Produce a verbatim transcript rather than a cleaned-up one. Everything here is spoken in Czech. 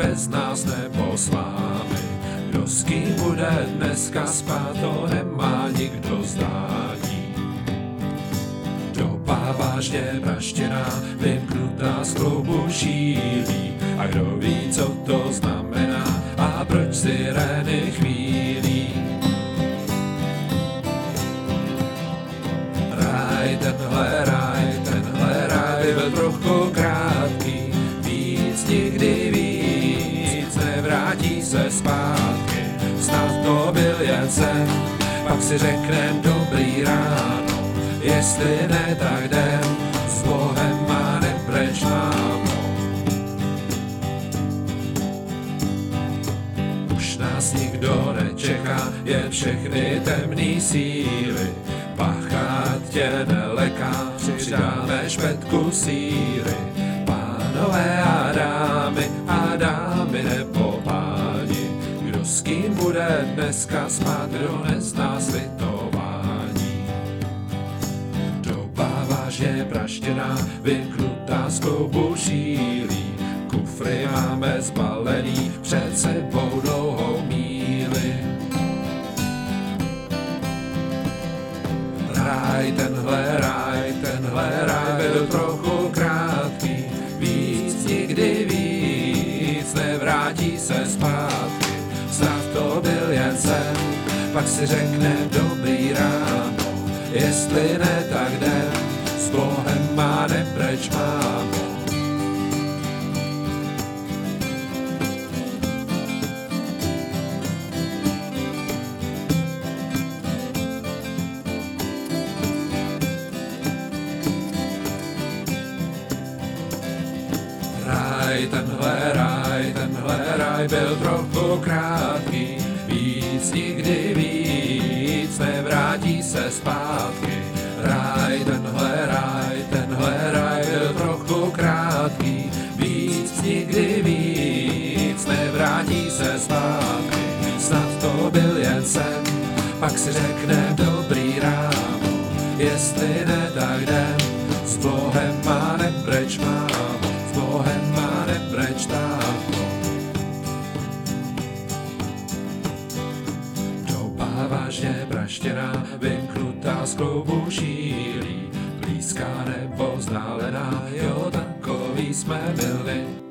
bez nás nebo s vámi. Kdo s kým bude dneska spát, to nemá nikdo zdání. Doba vážně praštěná, vymknutá z kloubu šílí. A kdo ví, co to znamená a proč sirény chvílí. Ráj, tenhle ráj, tenhle ráj byl trochu krátký, víc nikdy víc nevrátí se zpátky. Snad to byl jen sen, pak si řeknem dobrý ráno, jestli ne, tak jdem s Bohem a nepreč, mámo. Už nás nikdo nečeká, jen všechny temný síly. Pachát tě neleká, přidáme špetku síry. Pánové a dámy, a dámy nebo páni, kdo s kým bude dneska spát, kdo nezná slitování. Doba vážně praštěná, vyknutá z kloubu šílí. Kufry máme zbalený, před sebou dlouhou míli. Ráj, tenhle ráj, tenhle ráj byl trochu krátký, víc nikdy víc nevrátí se zpátky. Snad to byl jen sen, pak si řekne dobrý ráno, jestli ne, tak jdem s Bohem a nepreč, mámo. Ráj, tenhle ráj, tenhle ráj byl trochu krátký, víc nikdy víc nevrátí se zpátky. Ráj, tenhle ráj, tenhle ráj byl trochu krátký, víc nikdy víc nevrátí se zpátky. Snad to byl jen sen, pak si řekne dobrý ráno, jestli ne, tak jdem s Bohem a nepreč, mámo. S Bohem a nepreč, táto. Doba vážně praštěná, vymknutá z kloubu šílí. Blízká nebo vzdálená, jo, takový jsme byli.